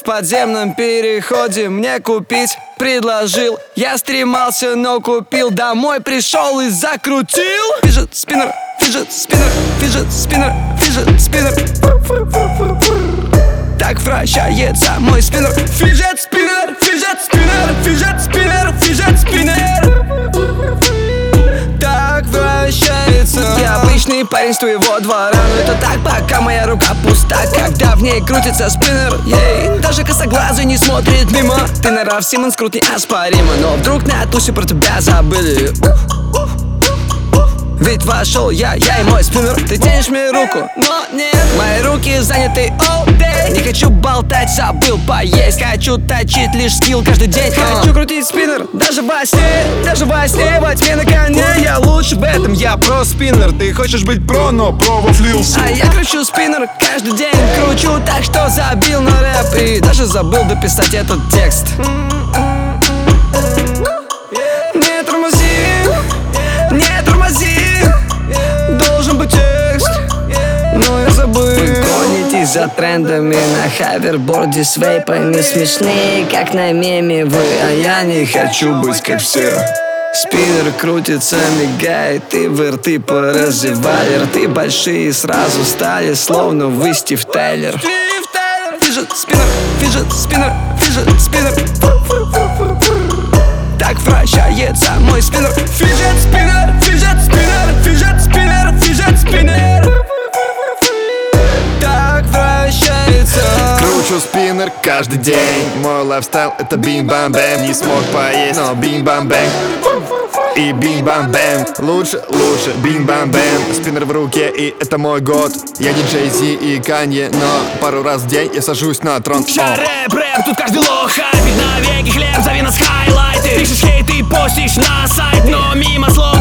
в подземном переходе мне купить предложил. Я стремался, но купил. Домой пришел и закрутил. Фиджет спиннер, фиджет спиннер, фиджет спиннер, фиджет спиннер. Так вращается мой спиннер. Фиджет спиннер, фиджет спиннер, фиджет спиннер, фиджет спиннер. Так вращается. Я обычный парень с твоего двора, но это так, пока моя рука пуста. Когда в ней крутится спиннер, ей, даже косоглазый не смотрит мимо. Ты на Раф Симмонс крут неоспоримо, но вдруг на тусе про тебя забыли. Ведь вошел я и мой спиннер. Ты тянешь мне руку, но нет, мои руки заняты all day. Не хочу болтать, забыл поесть. Хочу точить лишь скилл каждый день. Хочу крутить спиннер, даже во сне. Даже во сне, во тьме на коне. Я лучше в этом, я про спиннер. Ты хочешь быть про, но про вафлился. А я кручу спиннер каждый день. Кручу так, что забил на рэп. И даже забыл дописать этот текст. Не тормози, не тормози. Должен быть текст, но я забыл. Вы гонитесь за трендами на хаверборде с вейпами. Смешные, как на меме вы, а я не хочу быть как все. Спиннер крутится, мигает, и вы рты поразевали. Рты большие сразу стали, словно вы Стив Тейлор. Фиджет спиннер, фиджет спиннер, фиджет спиннер. Так вращается мой спиннер. Фиджет спиннер, фиджет спиннер, фиджет спиннер, фиджет спиннер. Так вращается. Кручу спиннер каждый день. Мой лайфстайл это бим-бам-бэм. Не смог поесть, но бим-бам-бэм. И бим-бам-бэм. Лучше, бим-бам-бэм. Спиннер в руке, и это мой год. Я не Джей-Зи и Канье, но пару раз в день я сажусь на трон. Рэп, тут каждый лох хайпит. Навеки хлеб, зови нас хайлайты. Пишешь хейт и постишь на сайт, но мимо слов